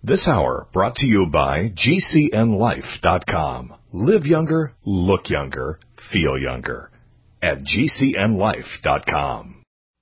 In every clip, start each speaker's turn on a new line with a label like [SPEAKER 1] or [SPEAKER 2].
[SPEAKER 1] This hour brought to you by GCNLife.com. Live younger, look younger, feel younger at GCNLife.com.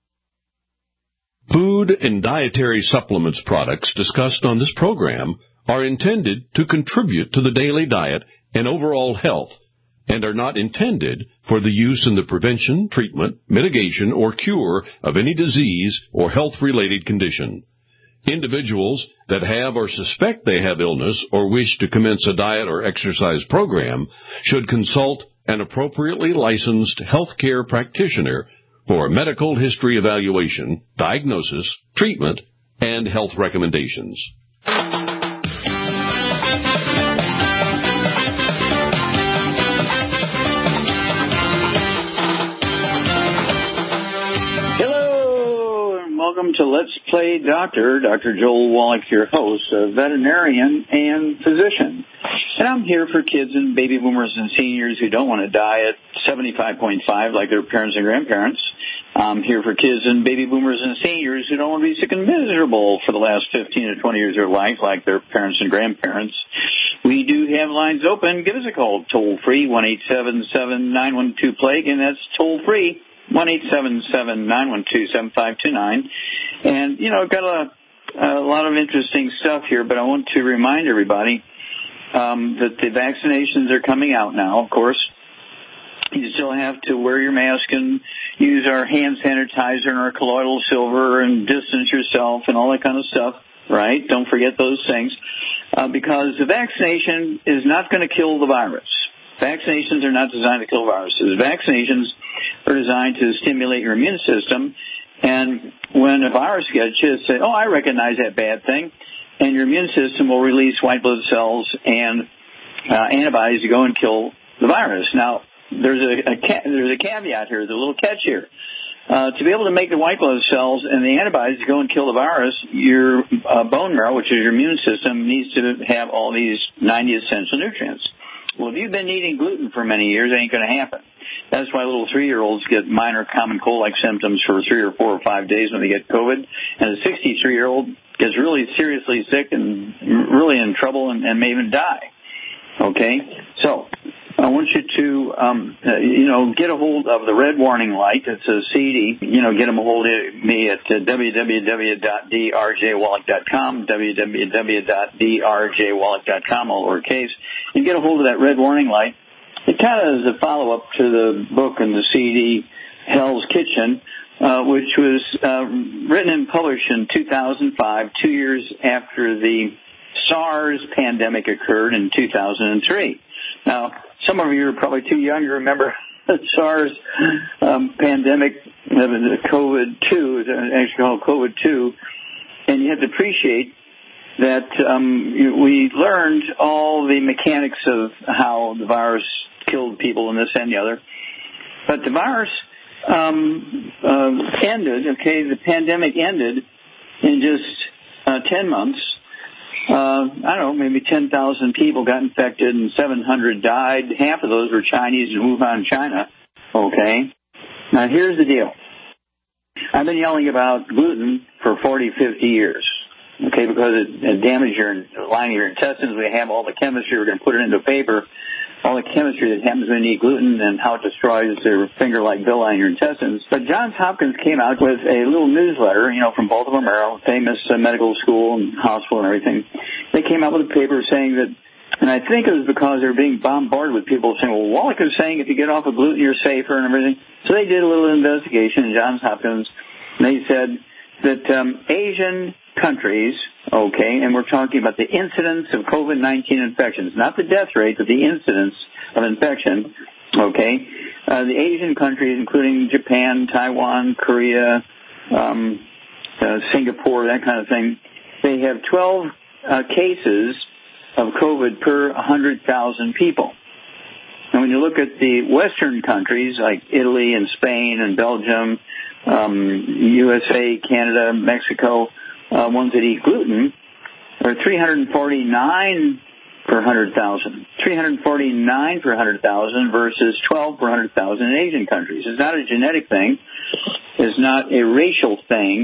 [SPEAKER 2] Food and dietary supplements products discussed on this program are intended to contribute to the daily diet and overall health and are not intended for the use in the prevention, treatment, mitigation, or cure of any disease or health-related condition. Individuals that have or suspect they have illness or wish to commence a diet or exercise program should consult an appropriately licensed healthcare practitioner for medical history evaluation, diagnosis, treatment, and health recommendations.
[SPEAKER 3] Welcome to Let's Play Doctor. Dr. Joel Wallach, your host, a veterinarian and physician. And I'm here for kids and baby boomers and seniors who don't want to die at 75.5 like their parents and grandparents. I'm here for kids and baby boomers and seniors who don't want to be sick and miserable for the last 15 to 20 years of their life like their parents and grandparents. We do have lines open. Give us a call toll-free, 1-877-912-PLAGUE, and that's toll-free. 1-877-912-7529. And, I've got a lot of interesting stuff here, but I want to remind everybody that the vaccinations are coming out now, of course. You still have to wear your mask and use our hand sanitizer and our colloidal silver and distance yourself and all that kind of stuff, right? Don't forget those things, because the vaccination is not going to kill the virus. Vaccinations are not designed to kill viruses. Vaccinations are designed to stimulate your immune system, and when a virus gets you, say, oh, I recognize that bad thing, and your immune system will release white blood cells and antibodies to go and kill the virus. Now, there's a caveat here, there's a little catch here. To be able to make the white blood cells and the antibodies to go and kill the virus, your bone marrow, which is your immune system, needs to have all these 90 essential nutrients. Well, if you've been eating gluten for many years, it ain't going to happen. That's why little 3-year-olds get minor common cold-like symptoms for 3 or 4 or 5 days when they get COVID. And a 63-year-old gets really seriously sick and really in trouble and may even die. Okay? So I want you to, get a hold of the Red Warning Light. It's a CD. Get them a hold of me at www.drjwallach.com, www.drjwallach.com, all lowercase. You get a hold of that Red Warning Light. It kind of is a follow-up to the book and the CD, Hell's Kitchen, which was written and published in 2005, 2 years after the SARS pandemic occurred in 2003. Now, some of you are probably too young to remember the SARS pandemic, COVID-2, it's actually called COVID-2, and you have to appreciate that we learned all the mechanics of how the virus killed people and this and the other. But the virus ended, the pandemic ended in just 10 months. Maybe 10,000 people got infected and 700 died. Half of those were Chinese in Wuhan, China. Okay. Now, here's the deal. I've been yelling about gluten for 40, 50 years. Okay, because it damages your lining of your intestines. We have all the chemistry. We're going to put it into paper. All the chemistry that happens when you eat gluten and how it destroys their finger-like villi in your intestines. But Johns Hopkins came out with a little newsletter, from Baltimore, Maryland, famous medical school and hospital and everything. They came out with a paper saying that, and I think it was because they were being bombarded with people saying, well, Wallach is saying if you get off of gluten, you're safer and everything. So they did a little investigation in Johns Hopkins, and they said that Asian countries, and we're talking about the incidence of COVID-19 infections, not the death rate, but the incidence of infection, the Asian countries, including Japan, Taiwan, Korea, Singapore, that kind of thing, they have 12 cases of COVID per 100,000 people. And when you look at the Western countries like Italy and Spain and Belgium, USA, Canada, Mexico, ones that eat gluten, are 349 per 100,000. 349 per 100,000 versus 12 per 100,000 in Asian countries. It's not a genetic thing. It's not a racial thing.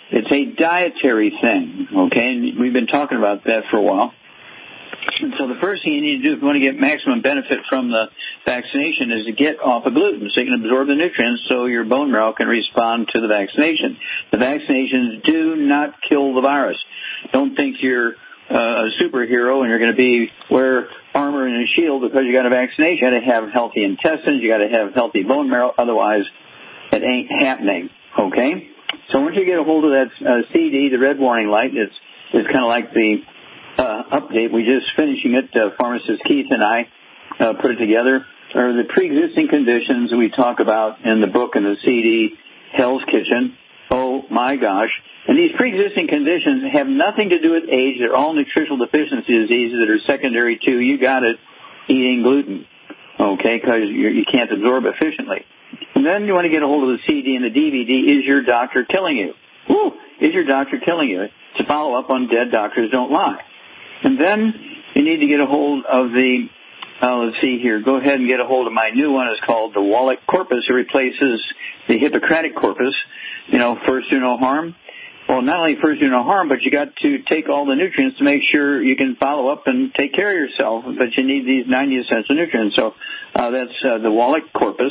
[SPEAKER 3] It's a dietary thing, okay? And we've been talking about that for a while. And so the first thing you need to do if you want to get maximum benefit from the vaccination is to get off of gluten so you can absorb the nutrients so your bone marrow can respond to the vaccination. The vaccinations do not kill the virus. Don't think you're a superhero and you're going to wear armor and a shield because you got a vaccination. You got to have healthy intestines. You got to have healthy bone marrow. Otherwise, it ain't happening, okay? So once you get a hold of that CD, the red warning light, it's kind of like the update. We're just finishing it. Pharmacist Keith and I put it together. Are the pre-existing conditions we talk about in the book and the CD, Hell's Kitchen. Oh, my gosh. And these pre-existing conditions have nothing to do with age. They're all nutritional deficiency diseases that are secondary to, you got it, eating gluten, okay, because you can't absorb efficiently. And then you want to get a hold of the CD and the DVD. Is your doctor killing you? Woo! Is your doctor killing you? It's a follow-up on Dead Doctors Don't Lie. And then you need to get a hold of the, let's see here, go ahead and get a hold of my new one. It's called the Wallach Corpus. It replaces the Hippocratic Corpus, first do no harm. Well, not only first do no harm, but you got to take all the nutrients to make sure you can follow up and take care of yourself. But you need these 90 essential nutrients. So that's the Wallach Corpus.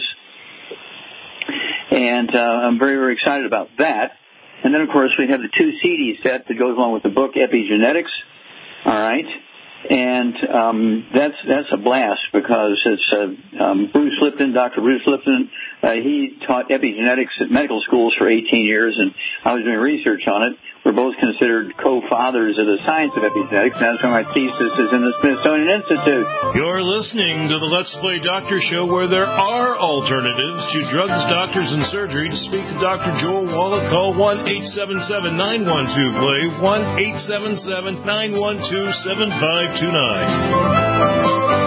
[SPEAKER 3] And I'm very, very excited about that. And then, of course, we have the 2 CD set that goes along with the book, Epigenetics. All right, and that's a blast because it's Bruce Lipton, Dr. Bruce Lipton. He taught epigenetics at medical schools for 18 years, and I was doing research on it. We're both considered co-fathers of the science of epigenetics. That's why my thesis is in the Smithsonian Institute.
[SPEAKER 4] You're listening to the Let's Play Doctor Show, where there are alternatives to drugs, doctors, and surgery. To speak to Dr. Joel Wallach, call 1-877-912-PLAY, 1-877-912-7529.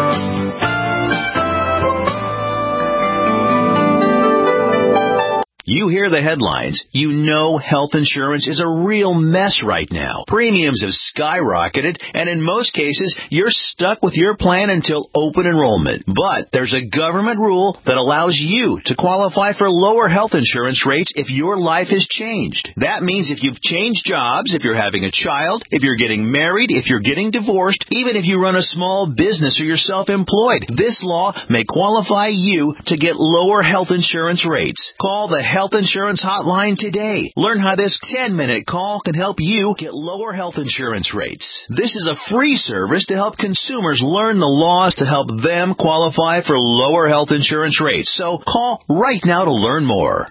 [SPEAKER 5] You hear the headlines. You know health insurance is a real mess right now. Premiums have skyrocketed, and in most cases, you're stuck with your plan until open enrollment. But there's a government rule that allows you to qualify for lower health insurance rates if your life has changed. That means if you've changed jobs, if you're having a child, if you're getting married, if you're getting divorced, even if you run a small business or you're self-employed, this law may qualify you to get lower health insurance rates. Call the Health Insurance Hotline today. Learn how this 10-minute call can help you get lower health insurance rates. This is a free service to help consumers learn the laws to help them qualify for lower health insurance rates. So call right now to learn more.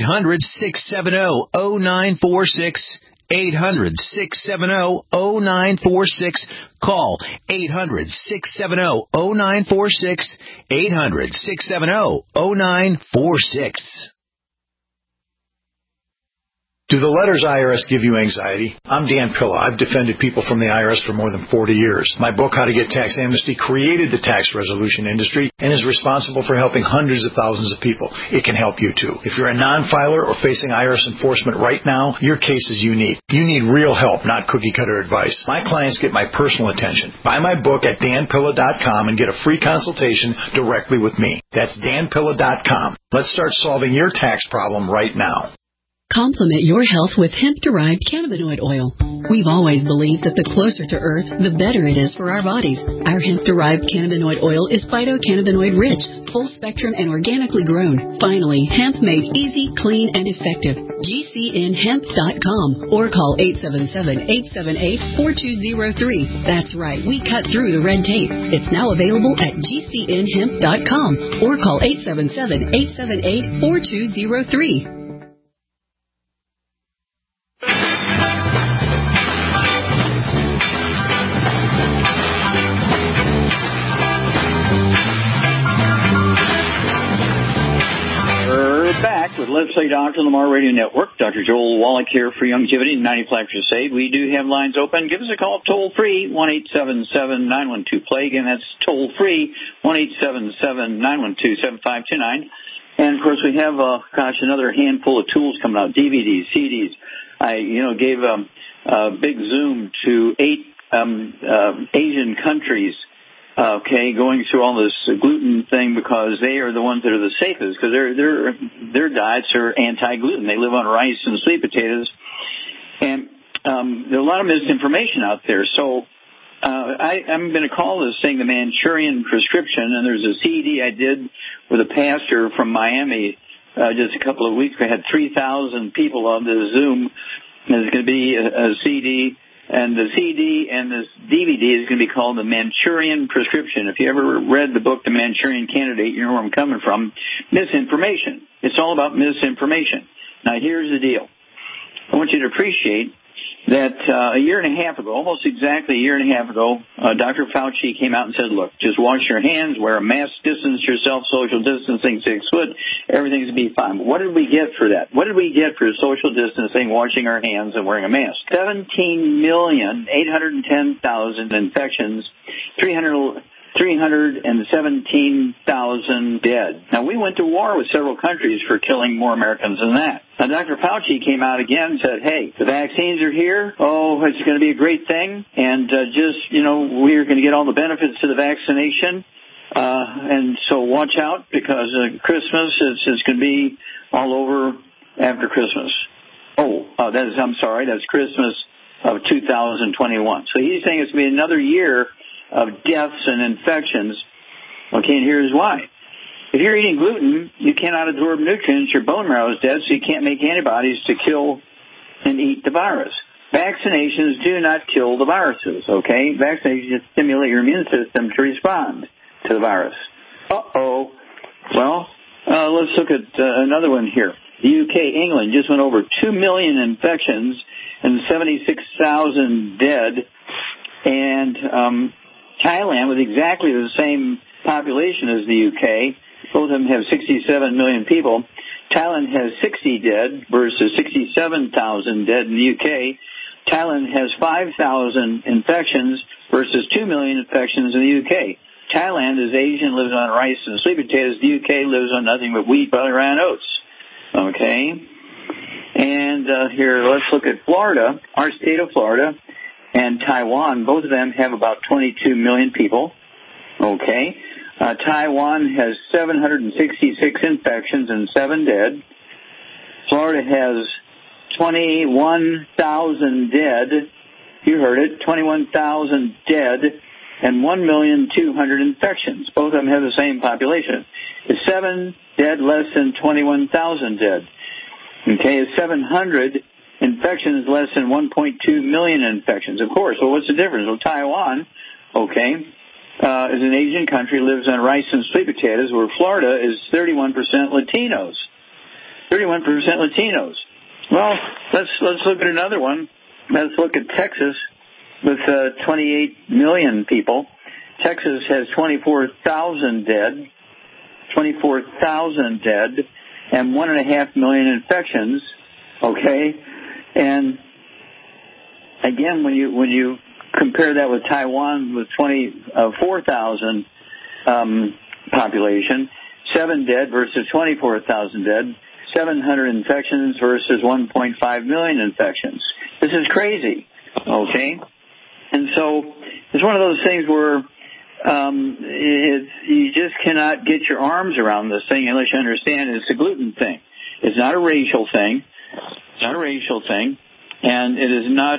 [SPEAKER 5] 800-670-0946. 800-670-0946. Call 800-670-0946. 800-670-0946.
[SPEAKER 6] Do the letters IRS give you anxiety? I'm Dan Pilla. I've defended people from the IRS for more than 40 years. My book, How to Get Tax Amnesty, created the tax resolution industry and is responsible for helping hundreds of thousands of people. It can help you too. If you're a non-filer or facing IRS enforcement right now, your case is unique. You need real help, not cookie-cutter advice. My clients get my personal attention. Buy my book at danpilla.com and get a free consultation directly with me. That's danpilla.com. Let's start solving your tax problem right now.
[SPEAKER 7] Complement your health with hemp-derived cannabinoid oil. We've always believed that the closer to Earth, the better it is for our bodies. Our hemp-derived cannabinoid oil is phytocannabinoid-rich, full-spectrum, and organically grown. Finally, hemp made easy, clean, and effective. GCNhemp.com or call 877-878-4203. That's right, we cut through the red tape. It's now available at GCNhemp.com or call 877-878-4203.
[SPEAKER 3] Back with Let's Play Doctor Lamar Radio Network. Dr. Joel Wallach here for Longevity and 90-Flat Crusade. We do have lines open. Give us a call toll-free, 1-877-912-PLAY. Again, that's toll-free, 1-877-912-7529. And, of course, we have, another handful of tools coming out, DVDs, CDs. I, gave a big zoom to 8 Asian countries going through all this gluten thing because they are the ones that are the safest because their diets are anti-gluten. They live on rice and sweet potatoes, and there's a lot of misinformation out there. So I'm going to call this thing the Manchurian prescription, and there's a CD I did with a pastor from Miami just a couple of weeks ago. I had 3,000 people on the Zoom. There's going to be a CD. And the CD and this DVD is going to be called the Manchurian Prescription. If you ever read the book, The Manchurian Candidate, you know where I'm coming from. Misinformation. It's all about misinformation. Now, here's the deal. I want you to appreciate that a year and a half ago, almost exactly a year and a half ago, Dr. Fauci came out and said, look, just wash your hands, wear a mask, distance yourself, social distancing 6 foot, everything's going to be fine. But what did we get for that? What did we get for social distancing, washing our hands, and wearing a mask? 17,810,000 infections, 317,000 dead. Now, we went to war with several countries for killing more Americans than that. Now, Dr. Fauci came out again and said, hey, the vaccines are here. Oh, it's going to be a great thing. And we're going to get all the benefits to the vaccination. And so watch out because Christmas is going to be all over after Christmas. That's Christmas of 2021. So he's saying it's going to be another year of deaths and infections. Okay, and here's why. If you're eating gluten, you cannot absorb nutrients. Your bone marrow is dead, so you can't make antibodies to kill and eat the virus. Vaccinations do not kill the viruses, okay? Vaccinations stimulate your immune system to respond to the virus. Well, let's look at another one here. The UK, England, just went over 2 million infections and 76,000 dead. And Thailand, with exactly the same population as the UK, both of them have 67 million people. Thailand has 60 dead versus 67,000 dead in the UK. Thailand has 5,000 infections versus 2 million infections in the UK. Thailand is Asian, lives on rice and sweet potatoes. The UK lives on nothing but wheat, butter, and oats. Okay? And here, let's look at Florida, our state of Florida, and Taiwan. Both of them have about 22 million people. Okay? Taiwan has 766 infections and 7 dead. Florida has 21,000 dead. You heard it, 21,000 dead and 1,200,000 infections. Both of them have the same population. It's 7 dead, less than 21,000 dead. Okay, it's 700 infections, less than 1.2 million infections. Of course, well, what's the difference? Well, Taiwan, okay, is an Asian country, lives on rice and sweet potatoes, where Florida is 31% Latinos. 31% Latinos. Well, let's look at another one. Let's look at Texas with 28 million people. Texas has 24,000 dead, and 1.5 million infections. Okay, and again, when you compare that with Taiwan with 24,000 population, 7 dead versus 24,000 dead, 700 infections versus 1.5 million infections. This is crazy. Okay, and so it's one of those things where you just cannot get your arms around this thing unless you understand it's a gluten thing. It's not a racial thing. It's not a racial thing, and it is not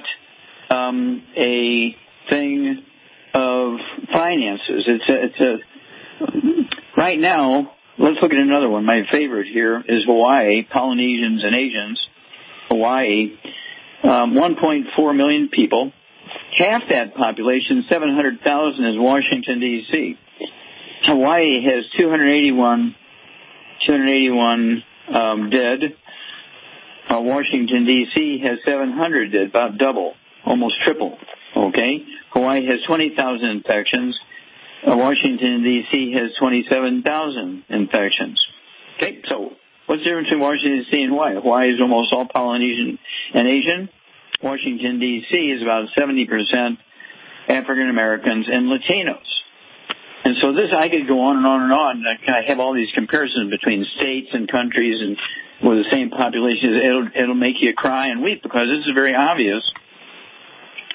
[SPEAKER 3] a thing of finances. It's a right now. Let's look at another one. My favorite here is Hawaii, Polynesians and Asians. Hawaii, 1.4 million people. Half that population, 700,000, is Washington, D.C. Hawaii has 281 dead. Washington, D.C. has 700 dead, about double, almost triple. Okay? Hawaii has 20,000 infections. Washington, D.C. has 27,000 infections. Okay, so what's the difference between Washington, D.C. and Hawaii? Hawaii is almost all Polynesian and Asian. Washington, D.C. is about 70% African Americans and Latinos. And so this, I could go on and on and on. I have all these comparisons between states and countries and with the same population. It'll make you cry and weep because this is very obvious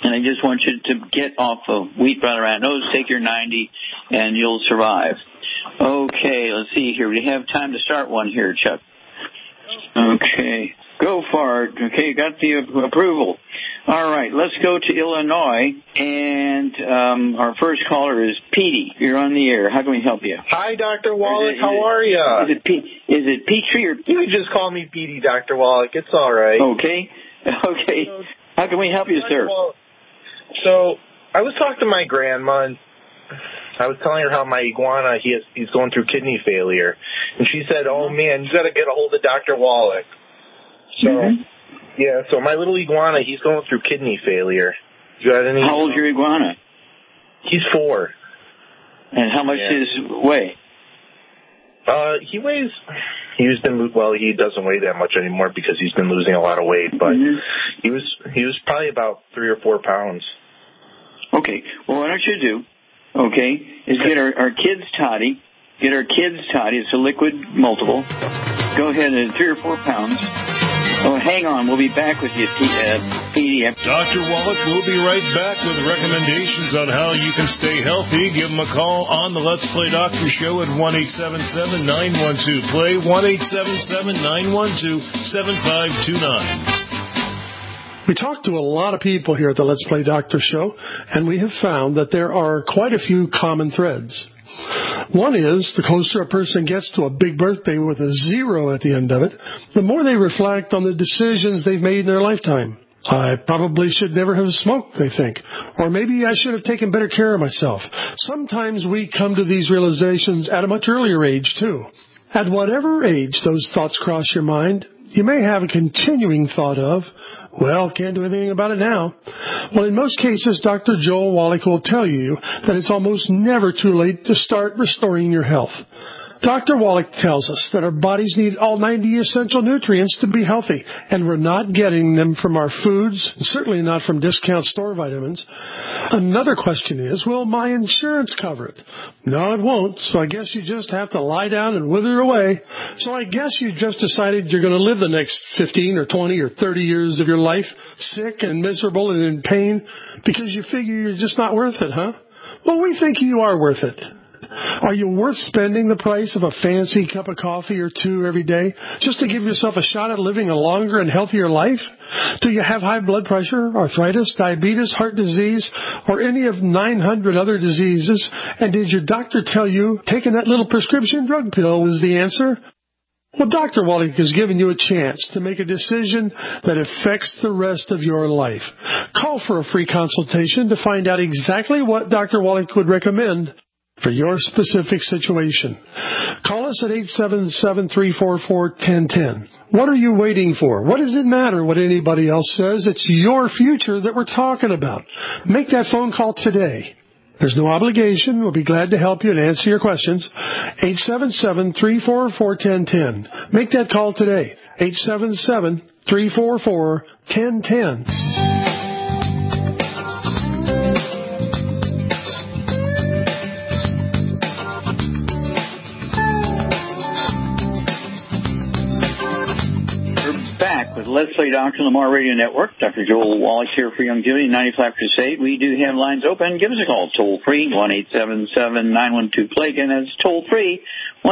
[SPEAKER 3] And I just want you to get off of wheat, bran, and oats, take your 90, and you'll survive. Okay, let's see here. We have time to start one here, Chuck. Okay, go for it. Okay, you got the approval. All right, let's go to Illinois, and our first caller is Petey. You're on the air. How can we help you?
[SPEAKER 8] Hi, Dr. Wallach. How are you?
[SPEAKER 3] Is it Petrie or?
[SPEAKER 8] You can just call me Petey, Dr. Wallach. It's all right.
[SPEAKER 3] Okay. How can we help you, sir?
[SPEAKER 8] So I was talking to my grandma, and I was telling her how my iguana, he's going through kidney failure. And she said, oh, man, you got to get a hold of Dr. Wallach. So, yeah, so my little iguana, he's going through kidney failure.
[SPEAKER 3] How old's your iguana?
[SPEAKER 8] He's 4.
[SPEAKER 3] And how much does he weigh?
[SPEAKER 8] He doesn't weigh that much anymore because he's been losing a lot of weight, but he was probably about 3 or 4 pounds.
[SPEAKER 3] Okay. Well, what I should do, is get our kids' toddy. Get our kids' toddy. It's a liquid multiple. Go ahead and 3 or 4 pounds. Oh, hang on. We'll be back with you, Petey.
[SPEAKER 4] Dr. Wallach will be right back with recommendations on how you can stay healthy. Give him a call on the Let's Play Doctor Show at 1-877-912-PLAY, 1-877-912-7529.
[SPEAKER 9] We talk to a lot of people here at the Let's Play Doctor Show, and we have found that there are quite a few common threads. One is, the closer a person gets to a big birthday with a 0 at the end of it, the more they reflect on the decisions they've made in their lifetime. I probably should never have smoked, they think. Or maybe I should have taken better care of myself. Sometimes we come to these realizations at a much earlier age, too. At whatever age those thoughts cross your mind, you may have a continuing thought of, well, can't do anything about it now. Well, in most cases, Dr. Joel Wallach will tell you that it's almost never too late to start restoring your health. Dr. Wallach tells us that our bodies need all 90 essential nutrients to be healthy, and we're not getting them from our foods, and certainly not from discount store vitamins. Another question is, will my insurance cover it? No, it won't, so I guess you just have to lie down and wither away. So I guess you just decided you're going to live the next 15 or 20 or 30 years of your life sick and miserable and in pain because you figure you're just not worth it, huh? Well, we think you are worth it. Are you worth spending the price of a fancy cup of coffee or 2 every day just to give yourself a shot at living a longer and healthier life? Do you have high blood pressure, arthritis, diabetes, heart disease, or any of 900 other diseases? And did your doctor tell you taking that little prescription drug pill was the answer? Well, Dr. Wallach has given you a chance to make a decision that affects the rest of your life. Call for a free consultation to find out exactly what Dr. Wallach would recommend for your specific situation. Call us at 877-344-1010. What are you waiting for? What does it matter what anybody else says? It's your future that we're talking about. Make that phone call today. There's no obligation. We'll be glad to help you and answer your questions. 877-344-1010. Make that call today. 877-344-1010.
[SPEAKER 3] With Let's Play Dr. Lamar Radio Network. Dr. Joel Wallach here for Youngevity 95 Crusade. We do have lines open. Give us a call. Toll free, 1-877-912-PLAY. Again, that's toll free,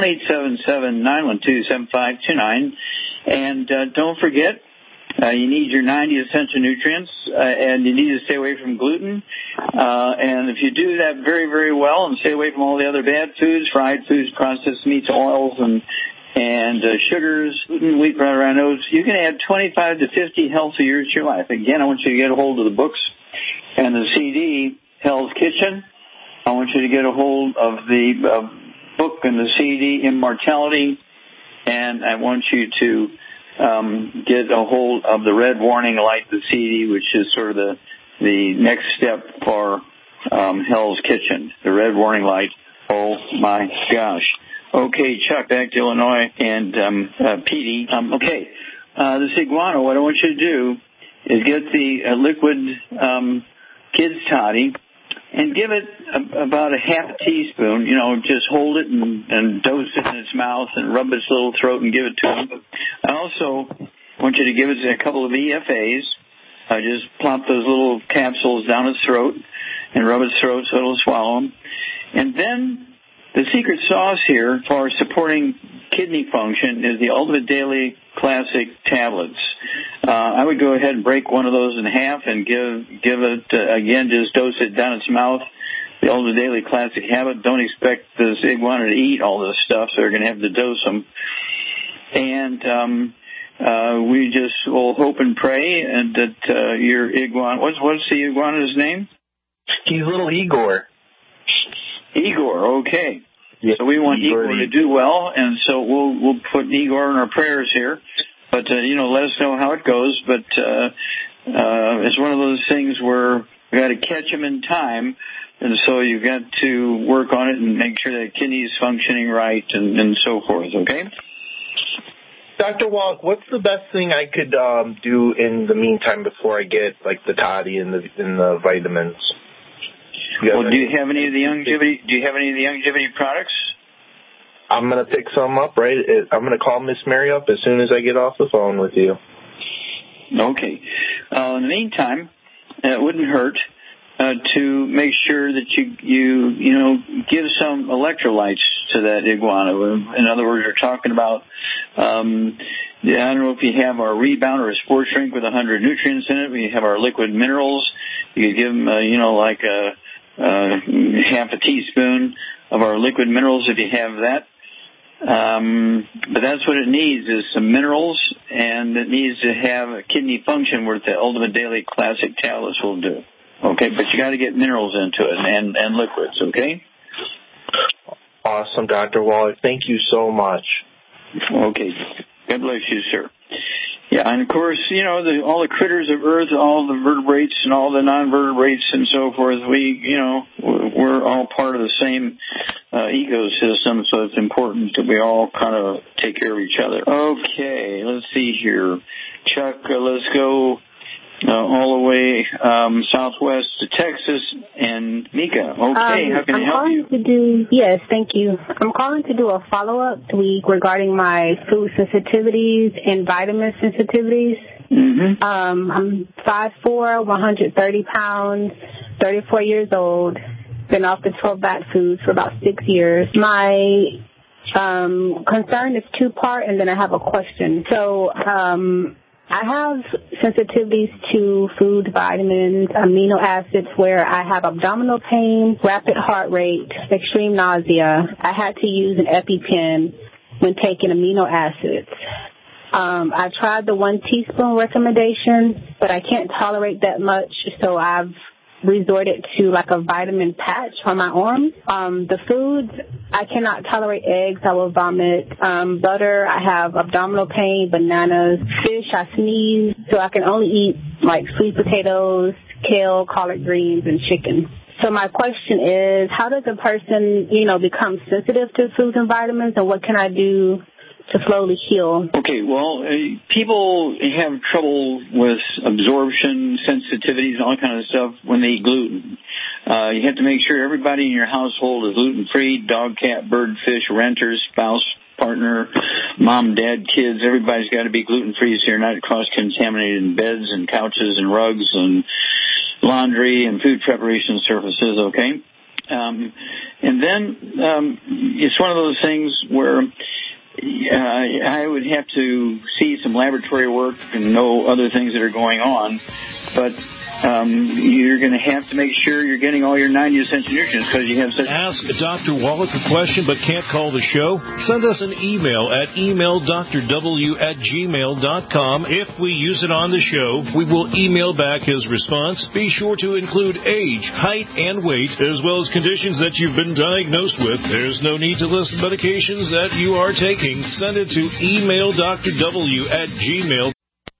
[SPEAKER 3] 1-877-912-7529. And don't forget, you need your 90 essential nutrients, and you need to stay away from gluten. And if you do that very, very well and stay away from all the other bad foods, fried foods, processed meats, oils, and sugars, gluten, wheat, bran, oats, you can add 25 to 50 healthy years to your life. Again, I want you to get a hold of the books and the CD, Hell's Kitchen. I want you to get a hold of the book and the CD, Immortality. And I want you to get a hold of the Red Warning Light, the CD, which is sort of the next step for Hell's Kitchen. The Red Warning Light. Oh, my gosh. Okay, Chuck, back to Illinois and Petey. This iguana, what I want you to do is get the liquid kids toddy and give it about a half a teaspoon. Just hold it and dose it in its mouth and rub its little throat and give it to him. I also want you to give it a couple of EFAs just plop those little capsules down its throat and rub its throat so it'll swallow them. And then the secret sauce here for supporting kidney function is the Ultimate Daily Classic tablets. I would go ahead and break one of those in half and give it, again, just dose it down its mouth. The Ultimate Daily Classic habit. Don't expect this iguana to eat all this stuff, so they're going to have to dose them. And we just will hope and pray and that your iguana, what's the iguana's name?
[SPEAKER 8] He's little Igor.
[SPEAKER 3] Igor, okay.
[SPEAKER 8] Yeah,
[SPEAKER 3] so we want Igor to do well, and so we'll put Igor in our prayers here. But, let us know how it goes. But it's one of those things where we got to catch him in time, and so you've got to work on it and make sure that kidney's functioning right and so forth, okay?
[SPEAKER 8] Dr. Wallach, what's the best thing I could do in the meantime before I get, like, the toddy and the vitamins?
[SPEAKER 3] Do you have any of the longevity products?
[SPEAKER 8] I'm going to pick some up, right? I'm going to call Miss Mary up as soon as I get off the phone with you.
[SPEAKER 3] Okay. In the meantime, it wouldn't hurt to make sure that you give some electrolytes to that iguana. In other words, you're talking about, I don't know if you have our Rebound or a Sports Drink with 100 nutrients in it. We have our liquid minerals. You could give them, like half a teaspoon of our liquid minerals if you have that. But that's what it needs is some minerals, and it needs to have a kidney function where the Ultimate Daily Classic tablets will do. Okay, but you got to get minerals into it and liquids, okay?
[SPEAKER 8] Awesome, Dr. Wallach. Thank you so much.
[SPEAKER 3] Okay. God bless you, sir. Yeah, and of course, all the critters of Earth, all the vertebrates and all the non-vertebrates and so forth, we're all part of the same ecosystem, so it's important that we all kind of take care of each other. Okay, let's see here. Chuck, let's go all the way southwest to Texas, and Mika. Okay, how can I help you?
[SPEAKER 10] Yes, thank you. I'm calling to do a follow-up week regarding my food sensitivities and vitamin sensitivities.
[SPEAKER 3] Mm-hmm.
[SPEAKER 10] I'm 5'4", 130 pounds, 34 years old, been off the 12-back foods for about 6 years. My concern is two-part, and then I have a question. So, I have sensitivities to food, vitamins, amino acids where I have abdominal pain, rapid heart rate, extreme nausea. I had to use an EpiPen when taking amino acids. I tried the 1 teaspoon recommendation, but I can't tolerate that much, so I've resorted to like a vitamin patch on my arm. The foods, I cannot tolerate eggs. I will vomit. Butter, I have abdominal pain. Bananas, fish, I sneeze. So I can only eat like sweet potatoes, kale, collard greens, and chicken. So my question is, how does a person, become sensitive to foods and vitamins, and what can I do to slowly heal?
[SPEAKER 3] Okay, well, people have trouble with absorption, sensitivities, and all that kind of stuff when they eat gluten. You have to make sure everybody in your household is gluten-free, dog, cat, bird, fish, renters, spouse, partner, mom, dad, kids. Everybody's got to be gluten-free so you're not cross-contaminated in beds and couches and rugs and laundry and food preparation surfaces, okay? And then it's one of those things where I would have to see some laboratory work and know other things that are going on, but you're going to have to make sure you're getting all your 90 essential nutrients because you have such...
[SPEAKER 4] Ask Dr. Wallach a question but can't call the show? Send us an email at emaildrw@gmail.com. If we use it on the show, we will email back his response. Be sure to include age, height, and weight, as well as conditions that you've been diagnosed with. There's no need to list medications that you are taking. Send it to emaildrw@gmail.com.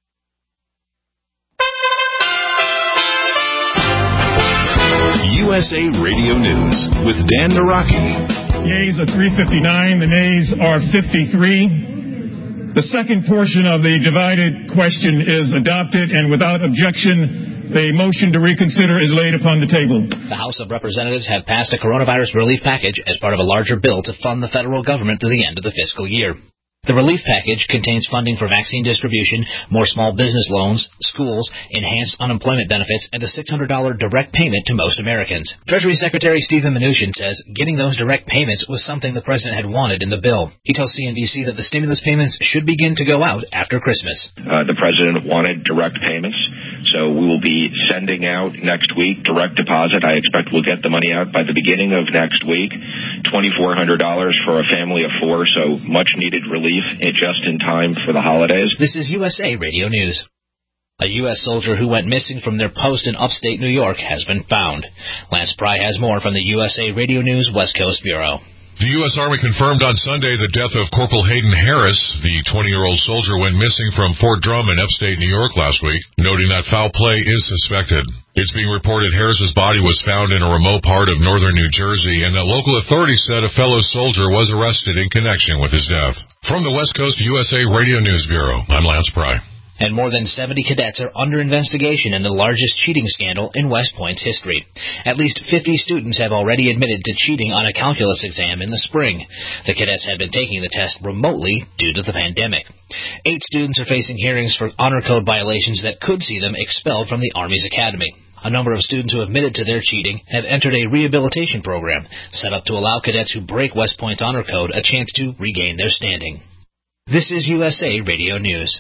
[SPEAKER 1] USA Radio News with Dan Naraki.
[SPEAKER 11] Yeas are 359. The nays are 53. The second portion of the divided question is adopted, and without objection, the motion to reconsider is laid upon the table.
[SPEAKER 12] The House of Representatives have passed a coronavirus relief package as part of a larger bill to fund the federal government to the end of the fiscal year. The relief package contains funding for vaccine distribution, more small business loans, schools, enhanced unemployment benefits, and a $600 direct payment to most Americans. Treasury Secretary Steven Mnuchin says getting those direct payments was something the president had wanted in the bill. He tells CNBC that the stimulus payments should begin to go out after Christmas.
[SPEAKER 13] The president wanted direct payments, so we will be sending out next week direct deposit. I expect we'll get the money out by the beginning of next week, $2,400 for a family of four, so much needed relief just in time for the holidays.
[SPEAKER 12] This is USA Radio News. A U.S. soldier who went missing from their post in upstate New York has been found. Lance Pry has more from the USA Radio News West Coast Bureau.
[SPEAKER 14] The U.S. Army confirmed on Sunday the death of Corporal Hayden Harris. The 20-year-old soldier went missing from Fort Drum in upstate New York last week, noting that foul play is suspected. It's being reported Harris's body was found in a remote part of northern New Jersey, and that local authorities said a fellow soldier was arrested in connection with his death. From the West Coast USA Radio News Bureau, I'm Lance Pry.
[SPEAKER 12] And more than 70 cadets are under investigation in the largest cheating scandal in West Point's history. At least 50 students have already admitted to cheating on a calculus exam in the spring. The cadets had been taking the test remotely due to the pandemic. 8 students are facing hearings for honor code violations that could see them expelled from the Army's academy. A number of students who admitted to their cheating have entered a rehabilitation program set up to allow cadets who break West Point's honor code a chance to regain their standing. This is USA Radio News.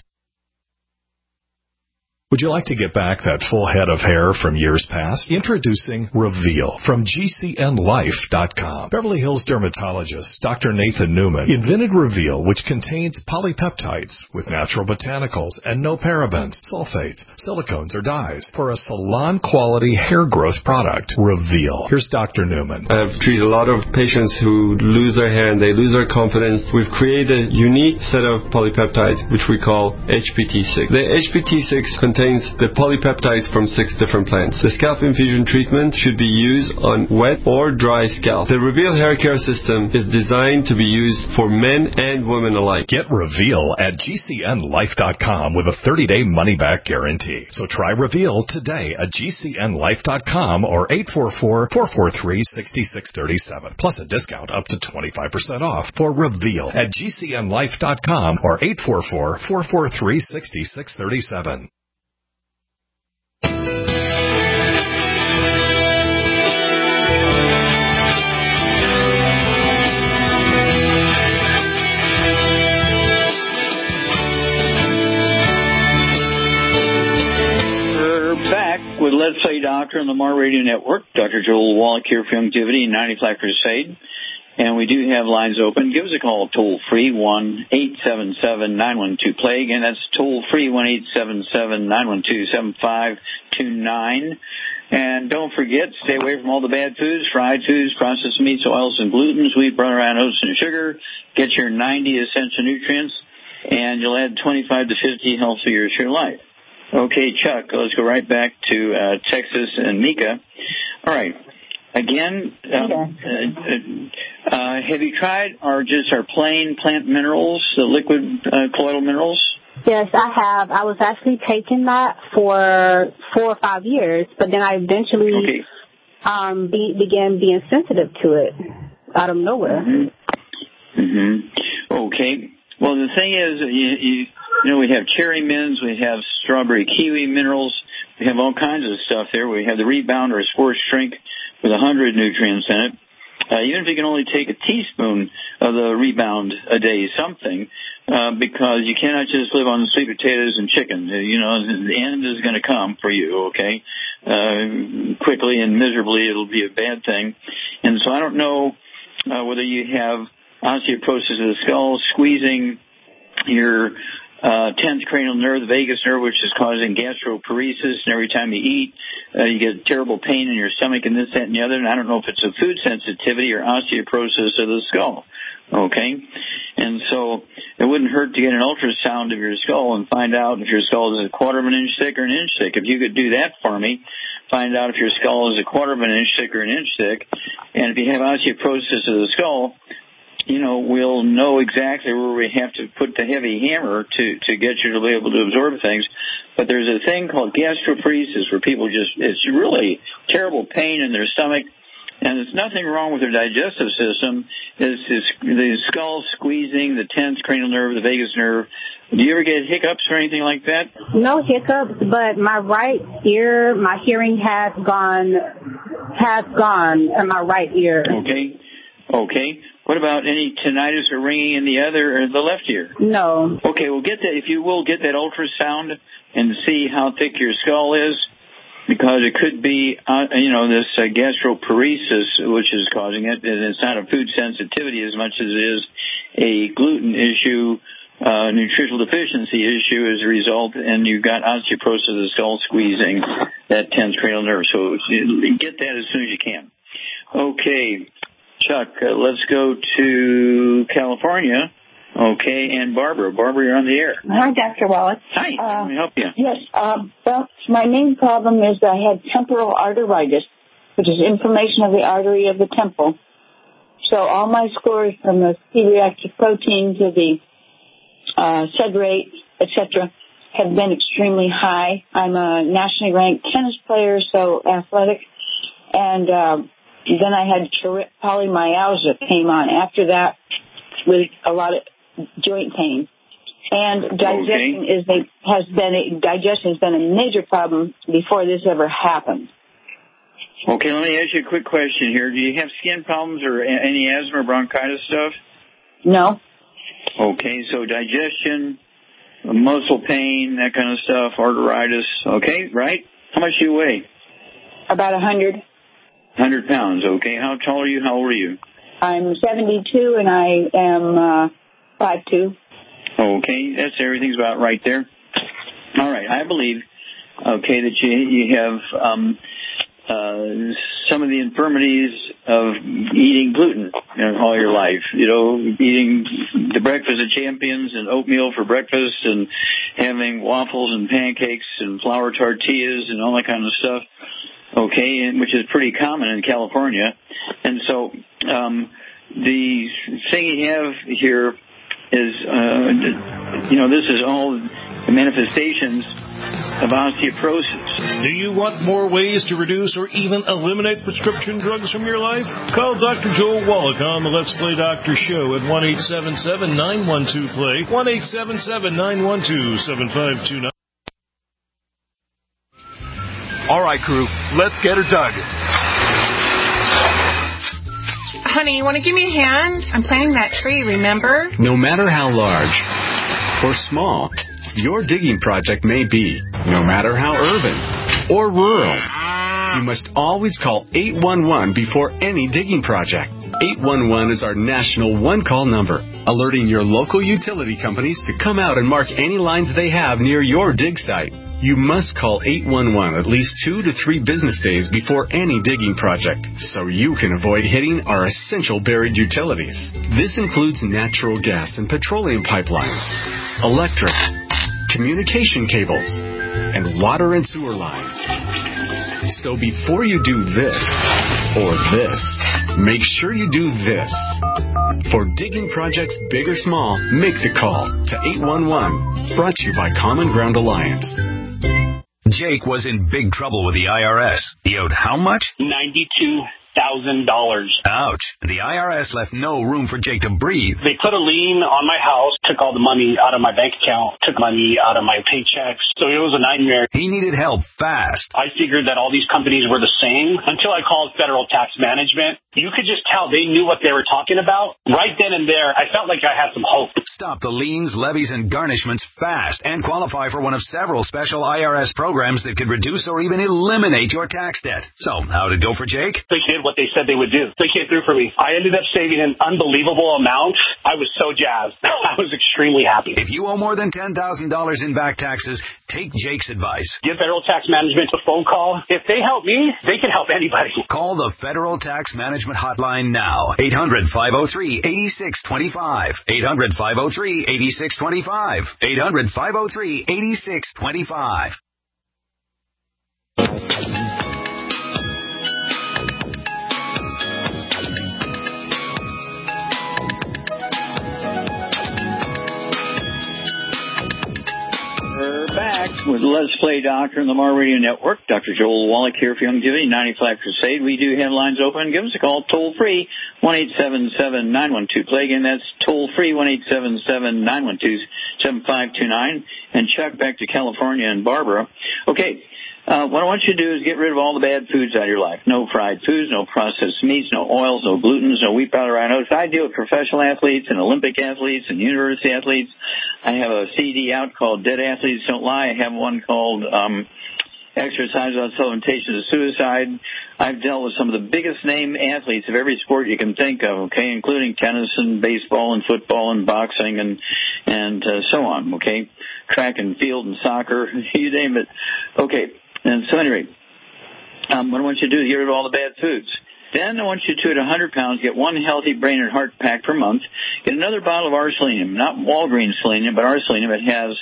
[SPEAKER 1] Would you like to get back that full head of hair from years past? Introducing Reveal from GCNLife.com. Beverly Hills dermatologist Dr. Nathan Newman invented Reveal, which contains polypeptides with natural botanicals and no parabens, sulfates, silicones, or dyes for a salon-quality hair growth product. Reveal. Here's Dr. Newman.
[SPEAKER 15] I've treated a lot of patients who lose their hair and they lose their confidence. We've created a unique set of polypeptides, which we call HPT6. The HPT6 contains the polypeptides from 6 different plants. The scalp infusion treatment should be used on wet or dry scalp. The Reveal hair care system is designed to be used for men and women alike.
[SPEAKER 1] Get Reveal at GCNLife.com with a 30-day money-back guarantee. So try Reveal today at GCNLife.com or 844-443-6637. Plus a discount up to 25% off for Reveal at GCNLife.com or 844-443-6637.
[SPEAKER 3] With Let's Play Doctor on the MAR Radio Network. Dr. Joel Wallach here for Youngevity and 95 Crusade. And we do have lines open. Give us a call toll-free, 1-877-912-PLAY. Again, that's toll-free, 1-877-912-7529. And don't forget, stay away from all the bad foods, fried foods, processed meats, oils, and glutens, wheat, butter, iron, oats, and sugar. Get your 90 essential nutrients, and you'll add 25 to 50 healthy years to your life. Okay, Chuck, let's go right back to Texas and Mika. All right. Again, have you tried our plain plant minerals, the liquid colloidal minerals?
[SPEAKER 10] Yes, I have. I was actually taking that for 4 or 5 years, but then I eventually began being sensitive to it out of nowhere.
[SPEAKER 3] Okay. Well, the thing is, you know, we have cherry mints, we have strawberry kiwi minerals, we have all kinds of stuff there. We have the Rebound or Sport Shrink with 100 nutrients in it. Even if you can only take a teaspoon of the Rebound a day, something, because you cannot just live on sweet potatoes and chicken. You know, the end is going to come for you, okay? Quickly and miserably, it'll be a bad thing. And so I don't know whether you have osteoporosis of the skull, squeezing your 10th cranial nerve, the vagus nerve, which is causing gastroparesis, and every time you eat, you get terrible pain in your stomach and this, that, and the other, and I don't know if it's a food sensitivity or osteoporosis of the skull, okay? And so it wouldn't hurt to get an ultrasound of your skull and find out if your skull is a quarter of an inch thick or an inch thick. If you could do that for me, find out if your skull is a quarter of an inch thick or an inch thick, and if you have osteoporosis of the skull, you know, we'll know exactly where we have to put the heavy hammer to get you to be able to absorb things. But there's a thing called gastroparesis where people it's really terrible pain in their stomach. and there's nothing wrong with their digestive system. It's the skull squeezing, the tense cranial nerve, the vagus nerve. Do you ever get hiccups or anything like that?
[SPEAKER 10] No hiccups, but my right ear, my hearing has gone in my right ear.
[SPEAKER 3] Okay. What about any tinnitus or ringing in the left ear?
[SPEAKER 10] No.
[SPEAKER 3] Okay, well, get that, if you will, get that ultrasound and see how thick your skull is, because it could be, this gastroparesis, which is causing it, and it's not a food sensitivity as much as it is a gluten issue, nutritional deficiency issue as a result, and you've got osteoporosis of the skull squeezing that tense cranial nerve. So get that as soon as you can. Okay, Chuck, let's go to California. Okay, and Barbara. Barbara, you're on the air.
[SPEAKER 16] Hi, Dr. Wallach.
[SPEAKER 3] Hi, let me help you.
[SPEAKER 16] Yes, well, my main problem is I had temporal arteritis, which is inflammation of the artery of the temple. So all my scores from the C-reactive protein to the SUD rate, etc., have been extremely high. I'm a nationally ranked tennis player, so athletic. And then I had polymyalgia came on after that with a lot of joint pain. And digestion has been a major problem before this ever happened.
[SPEAKER 3] Okay, let me ask you a quick question here. Do you have skin problems or any asthma or bronchitis stuff?
[SPEAKER 16] No.
[SPEAKER 3] Okay, so digestion, muscle pain, that kind of stuff, arteritis. Okay, right? How much do you weigh?
[SPEAKER 16] About 100.
[SPEAKER 3] 100 pounds, okay. How tall are you? How old are you?
[SPEAKER 16] I'm 72 and I am 5'2".
[SPEAKER 3] Okay, everything's about right there. All right, I believe, okay, that you have some of the infirmities of eating gluten all your life. Eating the breakfast of champions and oatmeal for breakfast and having waffles and pancakes and flour tortillas and all that kind of stuff. Okay, which is pretty common in California. And so the thing you have here is, this is all the manifestations of osteoporosis.
[SPEAKER 4] Do you want more ways to reduce or even eliminate prescription drugs from your life? Call Dr. Joel Wallach on the Let's Play Doctor Show at 1-877-912-PLAY, 1-877-912-7529.
[SPEAKER 17] All right, crew, let's get her dug.
[SPEAKER 18] Honey, you want to give me a hand? I'm planting that tree, remember?
[SPEAKER 19] No matter how large or small your digging project may be, no matter how urban or rural, you must always call 811 before any digging project. 811 is our national one-call number, alerting your local utility companies to come out and mark any lines they have near your dig site. You must call 811 at least 2 to 3 business days before any digging project, so you can avoid hitting our essential buried utilities. This includes natural gas and petroleum pipelines, electric, communication cables, and water and sewer lines. So before you do this or this, make sure you do this. For digging projects big or small, make the call to 811. Brought to you by Common Ground Alliance.
[SPEAKER 20] Jake was in big trouble with the IRS. He owed how much?
[SPEAKER 21] $92,000.
[SPEAKER 20] Ouch. The IRS left no room for Jake to breathe.
[SPEAKER 21] They put a lien on my house, took all the money out of my bank account, took money out of my paychecks. So it was a nightmare.
[SPEAKER 20] He needed help fast.
[SPEAKER 21] I figured that all these companies were the same until I called Federal Tax Management. You could just tell they knew what they were talking about. Right then and there, I felt like I had some hope.
[SPEAKER 20] Stop the liens, levies, and garnishments fast and qualify for one of several special IRS programs that could reduce or even eliminate your tax debt. So, how'd it go for Jake?
[SPEAKER 21] They did what they said they would do. They came through for me. I ended up saving an unbelievable amount. I was so jazzed. I was extremely happy.
[SPEAKER 20] If you owe more than $10,000 in back taxes, take Jake's advice.
[SPEAKER 21] Give Federal Tax Management a phone call. If they help me, they can help anybody.
[SPEAKER 20] Call the Federal Tax Management hotline now. 800-503-8625. 800-503-8625. 800-503-8625.
[SPEAKER 3] We're back with Let's Play Doctor and the Lamar Radio Network. Dr. Joel Wallach here for Youngevity 95 Crusade. We do have lines open. Give us a call toll-free, 1-877-912-PLAY. Again, that's toll-free, 1-877-912-7529. And Chuck, back to California and Barbara. Okay. What I want you to do is get rid of all the bad foods out of your life. No fried foods, no processed meats, no oils, no glutens, no wheat powder. I notice I deal with professional athletes and Olympic athletes and university athletes. I have a CD out called Dead Athletes Don't Lie. I have one called Exercise Without Supplementation of Suicide. I've dealt with some of the biggest name athletes of every sport you can think of, okay, including tennis and baseball and football and boxing and so on, okay, track and field and soccer, you name it. Okay. And so anyway, what I want you to do is get rid of all the bad foods. Then I want you to, at 100 pounds, get one healthy brain and heart pack per month. Get another bottle of R-selenium, not Walgreens selenium, but R-selenium. It has